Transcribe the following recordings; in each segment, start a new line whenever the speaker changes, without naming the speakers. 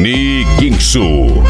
Niguinho.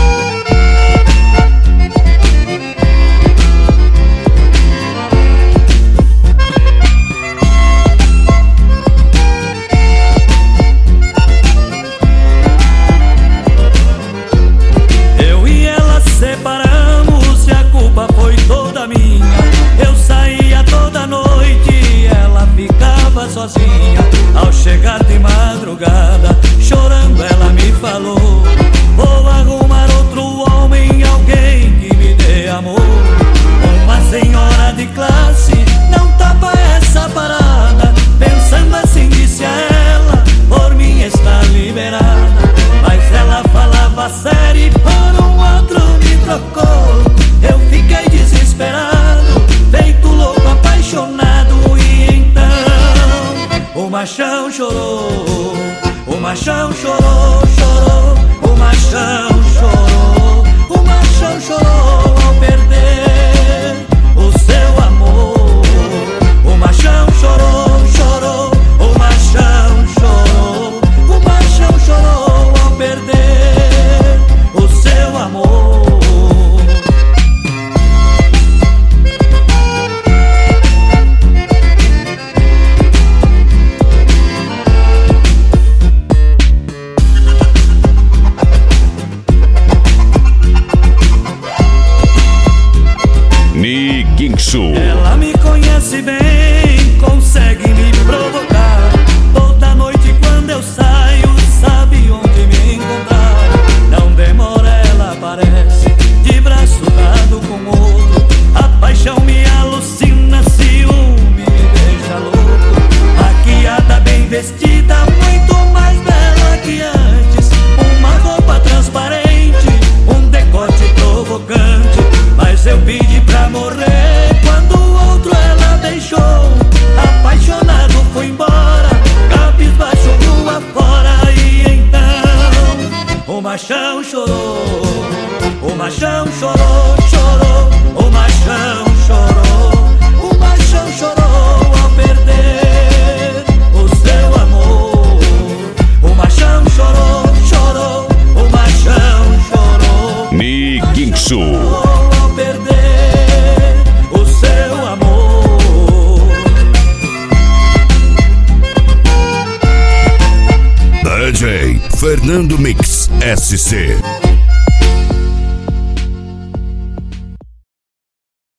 Eu e ela separamos e a culpa foi toda minha. Eu saía toda noite e ela ficava sozinha. Ao chegar de madrugada, chorando ela me falou: vou arrumar outro homem, alguém que me dê amor. Uma senhora de classe não tapa essa parada. Pensando assim disse a ela: por mim está liberada. Mas ela falava sério e por um outro me trocou. Eu fiquei desesperado, feito louco, apaixonado. E então o machão chorou, o machão chorou, chorou, o machão chorou, o machão chorou ao perder o seu amor. O machão chorou, chorou, o machão chorou, o machão chorou ao perder o seu amor.
Niguinho.
Ela me conhece bem, consegue me provocar. Toda noite quando eu saio, sabe onde me encontrar. Não demora, ela aparece, de braço dado com outro. A paixão me alucina, ciúme me deixa louco. Maquiada, bem vestida, muito mais bela que antes. Uma roupa transparente, um decote provocante. Mas eu pedi pra morrer quando o outro ela deixou. Apaixonado foi embora, cabisbaixo rua fora. E então o machão chorou, o machão chorou, chorou, o machão chorou, o machão chorou ao perder o seu amor. O machão chorou, chorou, o machão chorou,
Niguinho.
ao perder o seu amor.
DJ Fernando Mix SC.